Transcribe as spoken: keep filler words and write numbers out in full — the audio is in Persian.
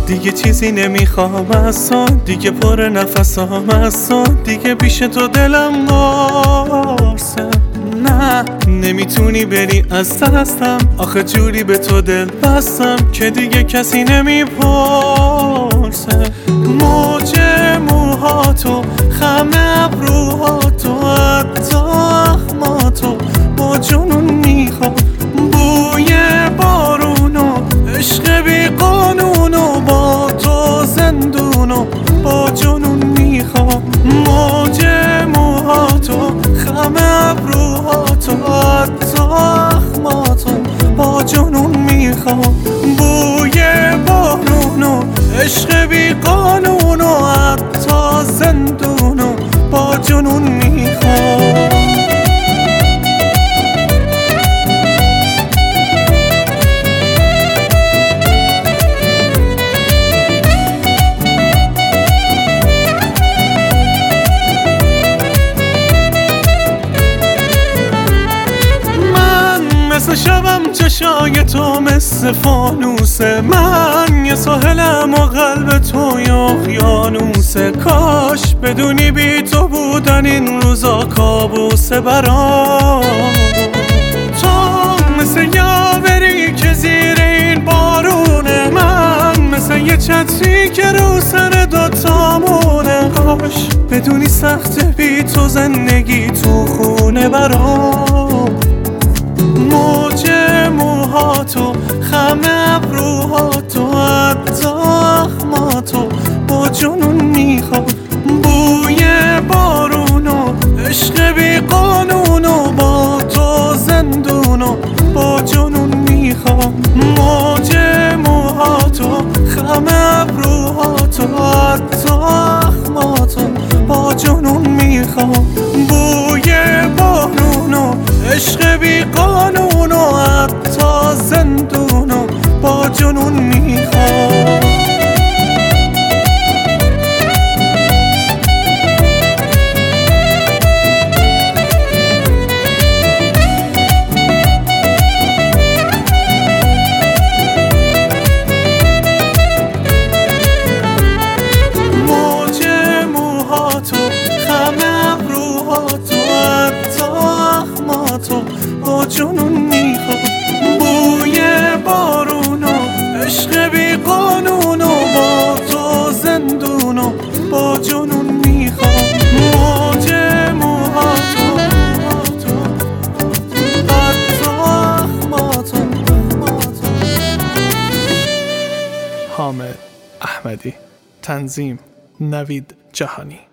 دیگه چیزی نمیخوام از تو، دیگه پر نفسام از تو، دیگه پیش تو دلم قرصه. نه نمیتونی بری از دستم، آخه جوری به تو دل بستم که دیگه کسی نمیپرسه. موج موهاتو، خم ابروهاتو، حتی اخماتو با جنون میخوام. بوی بارونو، عشق بی قانونو، با تو زندونو با جنون میخوام. موج موهاتو، خم ابروهاتو، حتی اخماتو با جنون میخوام. بوی بارونو، عشق بی قانونو، حتی زندونو با جنون میخوام. مثل شبم چشای تو مثل فانوسه، من یه ساحلم و قلب تو یا اقیانوسه. کاش بدونی بی تو بودن این روزا کابوسه برام. تو مثل یاوری که زیر این بارونه، من مثل یه چتری که رو سر دوتامونه. کاش بدونی سخته بی تو زندگی تو خونه برام. موج موهاتو، خم ابروهاتو، حتی اخماتو با جنون میخوام. بوی بارونو، عشق بی قانونو، با تو زندونو با جنون میخوام. موج موهاتو، خم ابروهاتو، حتی اخماتو با جنون میخوام. بوی بارونو، عشق بی قانونو، حتی زندونو با جنون میخوام. موج موهاتو، خم ابروهاتو، حتی اخماتو با جنون میخوام. بوی بارونو، عشق بی قانونو، با تو زندونو با جنون میخوام. موج موهاتو، حتی اخماتو. حامد احمدی، تنظیم نوید جهانی.